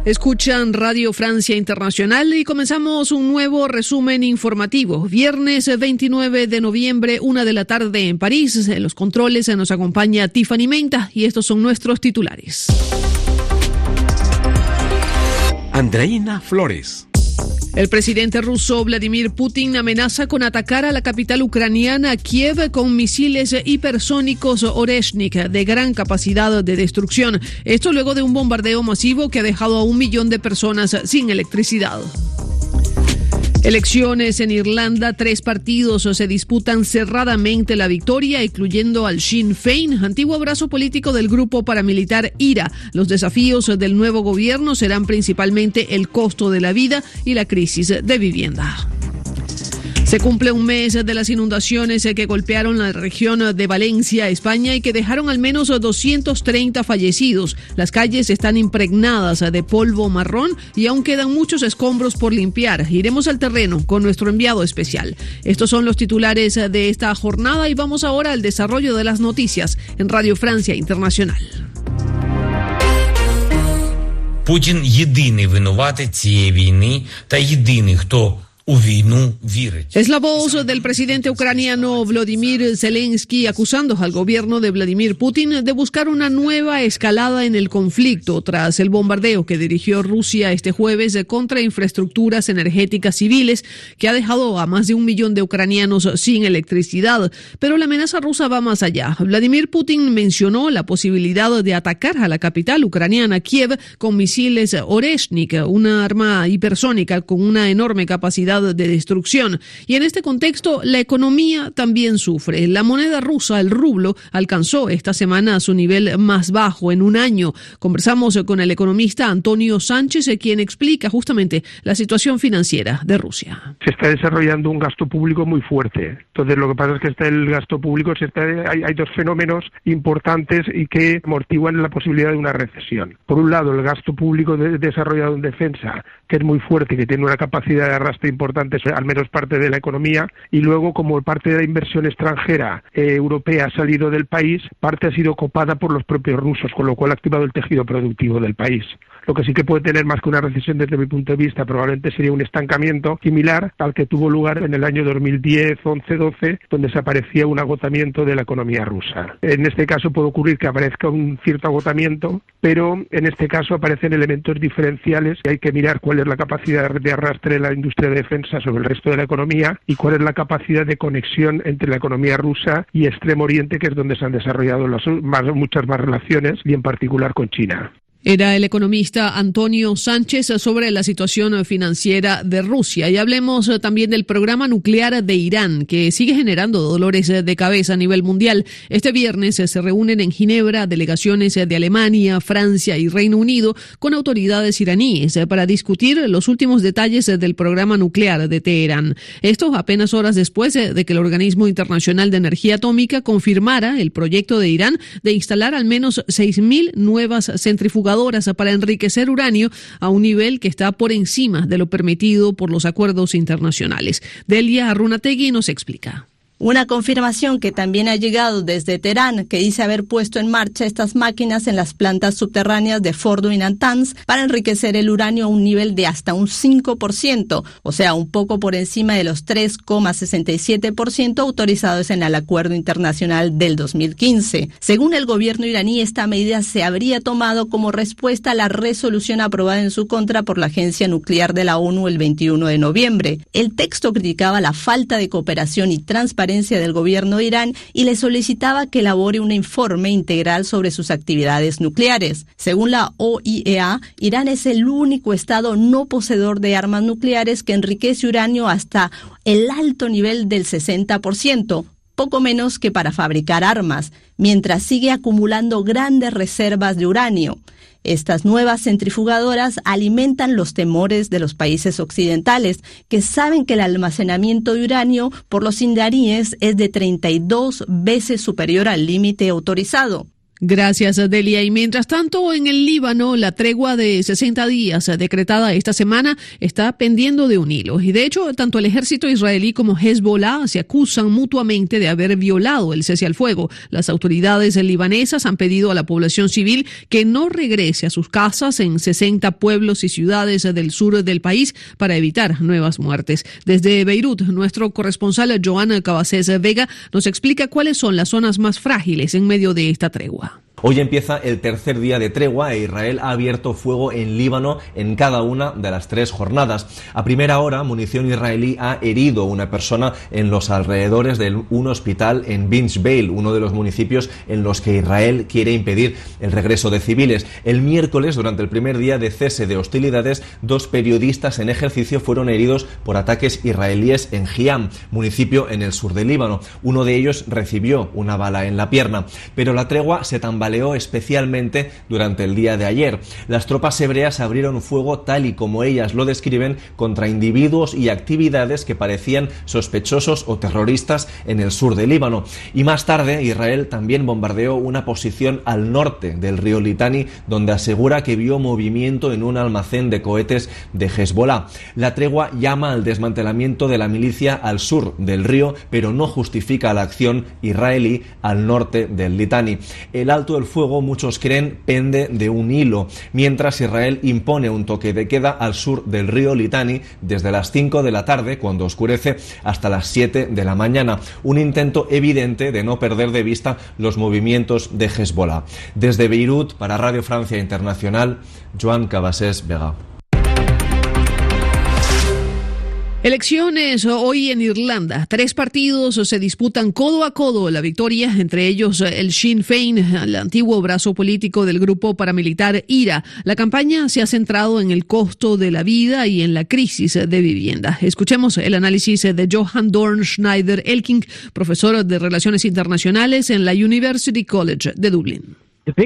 Escuchan Radio Francia Internacional y comenzamos un nuevo resumen informativo. Viernes 29 de noviembre, 1:00 p.m. en París. En los controles nos acompaña Tiffany Menta y estos son nuestros titulares. Andreina Flores. El presidente ruso Vladimir Putin amenaza con atacar a la capital ucraniana Kiev con misiles hipersónicos Oreshnik de gran capacidad de destrucción. Esto luego de un bombardeo masivo que ha dejado a 1 millón de personas sin electricidad. Elecciones en Irlanda, 3 partidos se disputan cerradamente la victoria, incluyendo al Sinn Féin, antiguo brazo político del grupo paramilitar IRA. Los desafíos del nuevo gobierno serán principalmente el costo de la vida y la crisis de vivienda. Se cumple un mes de las inundaciones que golpearon la región de Valencia, España, y que dejaron al menos 230 fallecidos. Las calles están impregnadas de polvo marrón y aún quedan muchos escombros por limpiar. Iremos al terreno con nuestro enviado especial. Estos son los titulares de esta jornada y vamos ahora al desarrollo de las noticias en Radio Francia Internacional. Путін єдиний винуватець цієї війни та єдиний, хто у війну вірить. Es la voz del presidente ucraniano Volodymyr Zelensky acusando al gobierno de Vladimir Putin de buscar una nueva escalada en el conflicto tras el bombardeo que dirigió Rusia este jueves contra infraestructuras energéticas civiles que ha dejado a más de 1 millón de ucranianos sin electricidad. Pero la amenaza rusa va más allá. Vladimir Putin mencionó la posibilidad de atacar a la capital ucraniana Kiev con misiles Oreshnik, una arma hipersónica con una enorme capacidad de destrucción. Y en este contexto, la economía también sufre. La moneda rusa, el rublo, alcanzó esta semana su nivel más bajo en un año. Conversamos con el economista Antonio Sánchez, quien explica justamente la situación financiera de Rusia. Se está desarrollando un gasto público muy fuerte. Entonces, lo que pasa es que el gasto público hay 2 fenómenos importantes y que amortiguan la posibilidad de una recesión. Por un lado, el gasto público desarrollado en defensa, que es muy fuerte, que tiene una capacidad de arrastre importante, al menos parte de la economía, y luego, como parte de la inversión extranjera europea ha salido del país, parte ha sido copada por los propios rusos, con lo cual ha activado el tejido productivo del país. Lo que sí que puede tener más que una recesión desde mi punto de vista probablemente sería un estancamiento similar al que tuvo lugar en el año 2010, 11, 12, donde se aparecía un agotamiento de la economía rusa. En este caso puede ocurrir que aparezca un cierto agotamiento, pero en este caso aparecen elementos diferenciales y hay que mirar cuál es la capacidad de arrastre de la industria de defensa sobre el resto de la economía y cuál es la capacidad de conexión entre la economía rusa y Extremo Oriente, que es donde se han desarrollado muchas más relaciones, y en particular con China. Era el economista Antonio Sánchez sobre la situación financiera de Rusia. Y hablemos también del programa nuclear de Irán, que sigue generando dolores de cabeza a nivel mundial. Este viernes se reúnen en Ginebra delegaciones de Alemania, Francia y Reino Unido con autoridades iraníes para discutir los últimos detalles del programa nuclear de Teherán. Esto apenas horas después de que el Organismo Internacional de Energía Atómica confirmara el proyecto de Irán de instalar al menos 6.000 nuevas centrifugadoras para enriquecer uranio a un nivel que está por encima de lo permitido por los acuerdos internacionales. Delia Arunategui nos explica. Una confirmación que también ha llegado desde Teherán, que dice haber puesto en marcha estas máquinas en las plantas subterráneas de Fordo y Natanz para enriquecer el uranio a un nivel de hasta un 5%, o sea, un poco por encima de los 3,67% autorizados en el acuerdo internacional del 2015. Según el gobierno iraní, esta medida se habría tomado como respuesta a la resolución aprobada en su contra por la Agencia Nuclear de la ONU el 21 de noviembre. El texto criticaba la falta de cooperación y transparencia del gobierno de Irán y le solicitaba que elabore un informe integral sobre sus actividades nucleares. Según la OIEA, Irán es el único estado no poseedor de armas nucleares que enriquece uranio hasta el alto nivel del 60%, poco menos que para fabricar armas, mientras sigue acumulando grandes reservas de uranio. Estas nuevas centrifugadoras alimentan los temores de los países occidentales, que saben que el almacenamiento de uranio por los iraníes es de 32 veces superior al límite autorizado. Gracias, Delia. Y mientras tanto, en el Líbano, la tregua de 60 días decretada esta semana está pendiendo de un hilo. Y de hecho, tanto el ejército israelí como Hezbollah se acusan mutuamente de haber violado el cese al fuego. Las autoridades libanesas han pedido a la población civil que no regrese a sus casas en 60 pueblos y ciudades del sur del país para evitar nuevas muertes. Desde Beirut, nuestro corresponsal Joan Cabasés Vega nos explica cuáles son las zonas más frágiles en medio de esta tregua. Hoy empieza el tercer día de tregua e Israel ha abierto fuego en Líbano en cada una de las 3 jornadas. A primera hora, munición israelí ha herido a una persona en los alrededores de un hospital en Binjbeil, uno de los municipios en los que Israel quiere impedir el regreso de civiles. El miércoles, durante el primer día de cese de hostilidades, 2 periodistas en ejercicio fueron heridos por ataques israelíes en Hiam, municipio en el sur de Líbano. Uno de ellos recibió una bala en la pierna, pero la tregua se tambaleó especialmente durante el día de ayer. Las tropas hebreas abrieron fuego, tal y como ellas lo describen, contra individuos y actividades que parecían sospechosos o terroristas en el sur de Líbano. Y más tarde, Israel también bombardeó una posición al norte del río Litani, donde asegura que vio movimiento en un almacén de cohetes de Hezbollah. La tregua llama al desmantelamiento de la milicia al sur del río, pero no justifica la acción israelí al norte del Litani. El alto el fuego, muchos creen, pende de un hilo, mientras Israel impone un toque de queda al sur del río Litani desde las 5 de la tarde, cuando oscurece, hasta las 7 de la mañana. Un intento evidente de no perder de vista los movimientos de Hezbollah. Desde Beirut, para Radio Francia Internacional, Joan Cabasés Vega. Elecciones hoy en Irlanda. 3 partidos se disputan codo a codo la victoria, entre ellos el Sinn Féin, el antiguo brazo político del grupo paramilitar IRA. La campaña se ha centrado en el costo de la vida y en la crisis de vivienda. Escuchemos el análisis de Johan Dorn Schneider-Elking, profesor de Relaciones Internacionales en la University College de Dublín.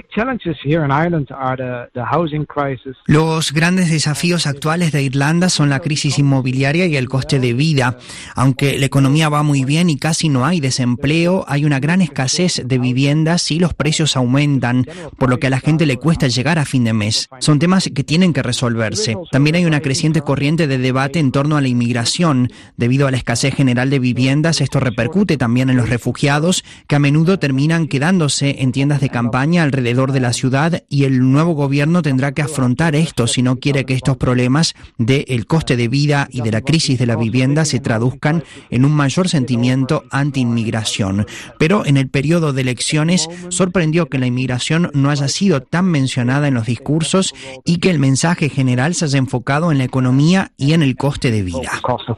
Los grandes desafíos actuales de Irlanda son la crisis inmobiliaria y el coste de vida. Aunque la economía va muy bien y casi no hay desempleo, hay una gran escasez de viviendas y los precios aumentan, por lo que a la gente le cuesta llegar a fin de mes. Son temas que tienen que resolverse. También hay una creciente corriente de debate en torno a la inmigración. Debido a la escasez general de viviendas, esto repercute también en los refugiados, que a menudo terminan quedándose en tiendas de campaña alrededor de la ciudad, y el nuevo gobierno tendrá que afrontar esto si no quiere que estos problemas del coste de vida y de la crisis de la vivienda se traduzcan en un mayor sentimiento anti-inmigración. Pero en el periodo de elecciones sorprendió que la inmigración no haya sido tan mencionada en los discursos y que el mensaje general se haya enfocado en la economía y en el coste de vida.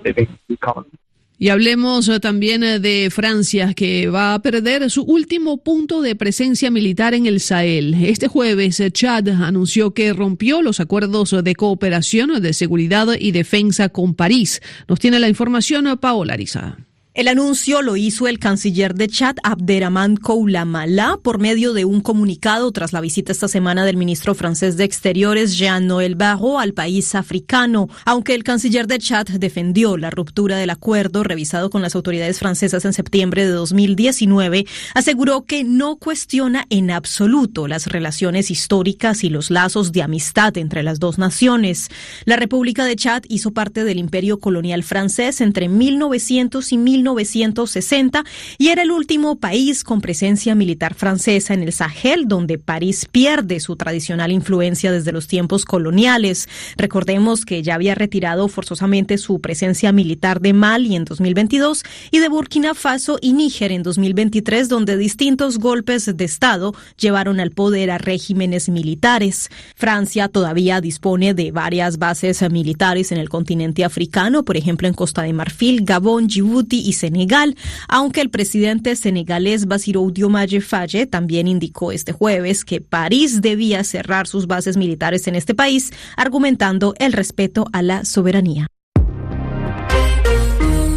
Y hablemos también de Francia, que va a perder su último punto de presencia militar en el Sahel. Este jueves, Chad anunció que rompió los acuerdos de cooperación de seguridad y defensa con París. Nos tiene la información Paola Ariza. El anuncio lo hizo el canciller de Chad, Abderrahmane Koulibaly, por medio de un comunicado tras la visita esta semana del ministro francés de Exteriores, Jean-Noël Barrot, al país africano. Aunque el canciller de Chad defendió la ruptura del acuerdo revisado con las autoridades francesas en septiembre de 2019, aseguró que no cuestiona en absoluto las relaciones históricas y los lazos de amistad entre las dos naciones. La República de Chad hizo parte del imperio colonial francés entre 1900 y 1960 y era el último país con presencia militar francesa en el Sahel, donde París pierde su tradicional influencia desde los tiempos coloniales. Recordemos que ya había retirado forzosamente su presencia militar de Mali en 2022 y de Burkina Faso y Níger en 2023, donde distintos golpes de Estado llevaron al poder a regímenes militares. Francia todavía dispone de varias bases militares en el continente africano, por ejemplo en Costa de Marfil, Gabón, Djibouti y Senegal, aunque el presidente senegalés Bassirou Diomaye Faye también indicó este jueves que París debía cerrar sus bases militares en este país, argumentando el respeto a la soberanía.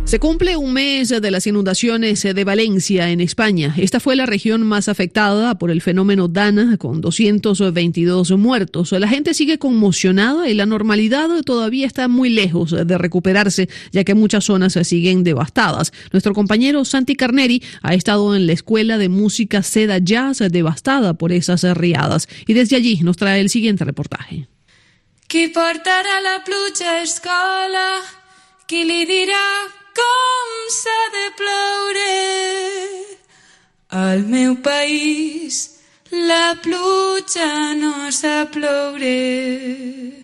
Se cumple un mes de las inundaciones de Valencia, en España. Esta fue la región más afectada por el fenómeno Dana, con 222 muertos. La gente sigue conmocionada y la normalidad todavía está muy lejos de recuperarse, ya que muchas zonas siguen devastadas. Nuestro compañero Santi Carneri ha estado en la Escuela de Música Seda Jazz, devastada por esas riadas. Y desde allí nos trae el siguiente reportaje. Qui portarà la pluja a escola? Qui li dirà com s'ha de ploure? Al meu país la pluja no sap ploure.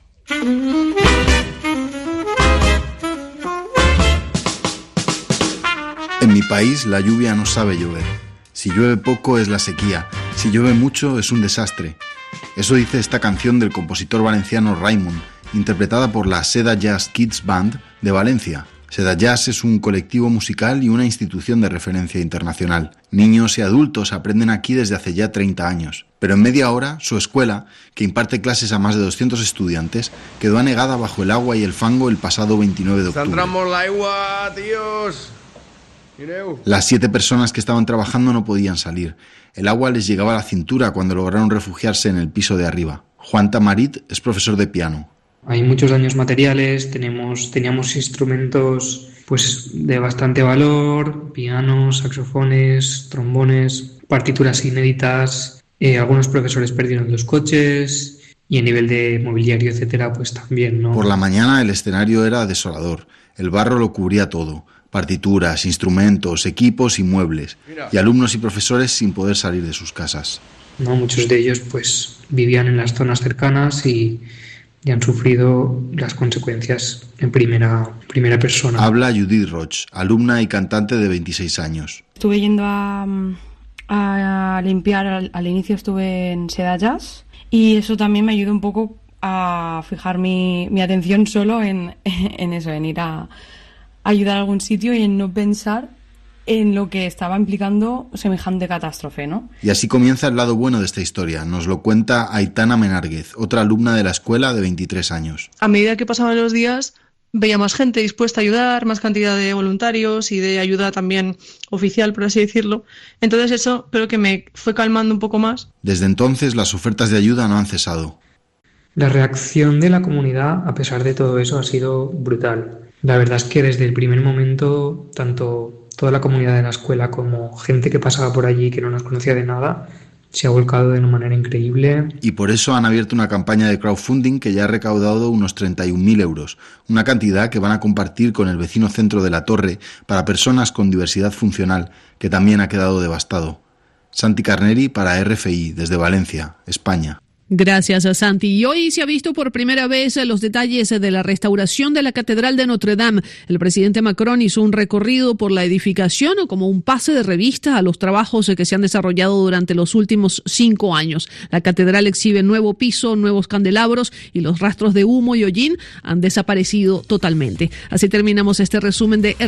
En mi país la lluvia no sabe llover. Si llueve poco es la sequía, si llueve mucho es un desastre. Eso dice esta canción del compositor valenciano Raimon, interpretada por la Seda Jazz Kids Band de Valencia. Seda Jazz es un colectivo musical y una institución de referencia internacional. Niños y adultos aprenden aquí desde hace ya 30 años. Pero en media hora, su escuela, que imparte clases a más de 200 estudiantes, quedó anegada bajo el agua y el fango el pasado 29 de octubre. ¡Entramos la agua, tíos! Las 7 personas que estaban trabajando no podían salir. El agua les llegaba a la cintura cuando lograron refugiarse en el piso de arriba. Juan Tamarit es profesor de piano. Hay muchos daños materiales, teníamos instrumentos pues de bastante valor, pianos, saxofones, trombones, partituras inéditas, algunos profesores perdieron 2 coches y a nivel de mobiliario, etcétera, pues también, ¿no? Por la mañana el escenario era desolador, el barro lo cubría todo, partituras, instrumentos, equipos y muebles, y alumnos y profesores sin poder salir de sus casas. No, muchos de ellos pues vivían en las zonas cercanas y han sufrido las consecuencias en primera persona. Habla Judith Roch, alumna y cantante de 26 años. Estuve yendo a limpiar, al inicio estuve en Seda Jazz y eso también me ayudó un poco a fijar mi atención solo en eso, en ir a ayudar a algún sitio y en no pensar en lo que estaba implicando semejante catástrofe, ¿no? Y así comienza el lado bueno de esta historia. Nos lo cuenta Aitana Menárguez, otra alumna de la escuela de 23 años. A medida que pasaban los días, veía más gente dispuesta a ayudar, más cantidad de voluntarios y de ayuda también oficial, por así decirlo. Entonces eso creo que me fue calmando un poco más. Desde entonces las ofertas de ayuda no han cesado. La reacción de la comunidad, a pesar de todo eso, ha sido brutal. La verdad es que desde el primer momento, tanto toda la comunidad de la escuela como gente que pasaba por allí que no nos conocía de nada, se ha volcado de una manera increíble. Y por eso han abierto una campaña de crowdfunding que ya ha recaudado unos 31.000 euros, una cantidad que van a compartir con el vecino centro de La Torre para personas con diversidad funcional, que también ha quedado devastado. Santi Carneri para RFI, desde Valencia, España. Gracias a Santi. Y hoy se ha visto por primera vez los detalles de la restauración de la Catedral de Notre Dame. El presidente Macron hizo un recorrido por la edificación como un pase de revista a los trabajos que se han desarrollado durante los últimos 5 años. La catedral exhibe nuevo piso, nuevos candelabros y los rastros de humo y hollín han desaparecido totalmente. Así terminamos este resumen de